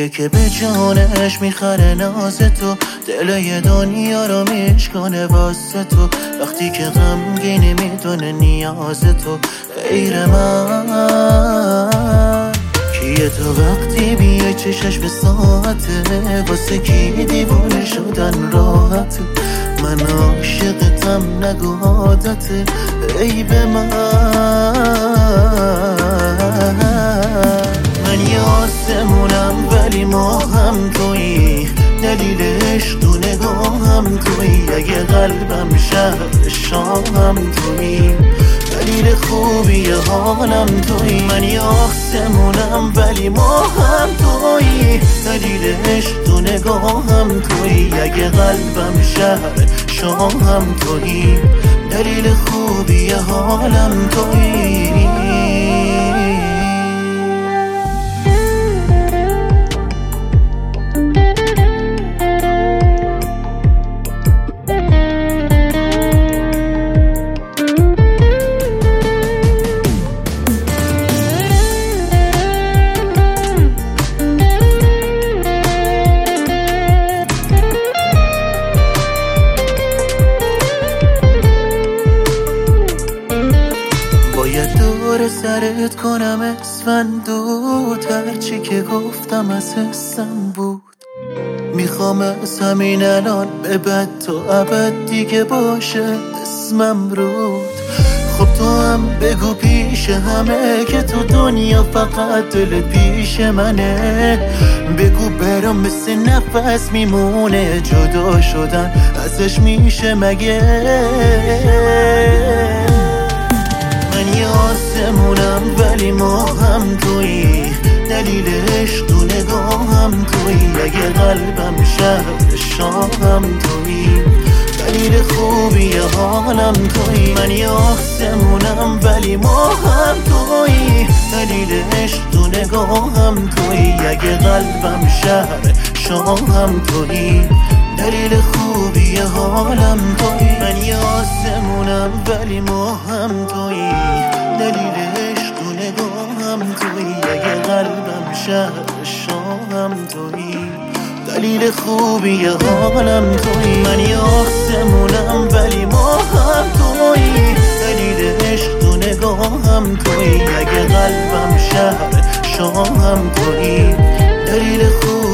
کیه که به جانش میخره ناز تو، دل دنیا رو میشکنه واسه تو، وقتی که غمگینی میدونه نیاز تو غیر من. کیه تو وقتی بیای چشش به ساعته، واسه کی دیوونه شدن راحته، من عاشقتم نگو عادته ای به من یه آسمونم ولی ما هم تویی، دلیل عشق تو نگاهم تویی، اگه قلبم شهر شامم تویی، دلیل خوبی حالم تویی. من یه آسمونم ولی ما هم تویی، دلیل عشق تو نگاهم تویی، اگه قلبم شهر شامم تویی، دلیل خوبی حالم تویی. دور سرت کنم اسفندود، هرچی که گفتم از حسم بود، میخوام از همین الان به بد تو ابد دیگه باشه اسمم رود. خب تو هم بگو پیش همه که تو دنیا فقط دل پیش منه، بگو برام مثل نفس میمونه، جدا شدن ازش میشه مگه؟ من یه آسمونم ولی ما هم تویی، دلیل عشق تو نگاهم تویی، اگه قلبم شهر شامم تویی، دلیل خوبی حالم تویی. من یه آسمونم ولی ما هم تویی، دلیل عشق تو نگاهم تویی، اگه قلبم شهر شامم تویی، دلیل خوبی حالم تویی. من یه آسمونم ولی ما هم تویی، دلیل عشق تو نگاهم تویی، اگه قلبم شهر شامم تویی، دلیل خوبی حالم تویی. من یه آسمونم ولی ما هم تویی، دلیل عشق تو نگاهم تویی، اگه قلبم شهر شامم تویی، دلیل خوبی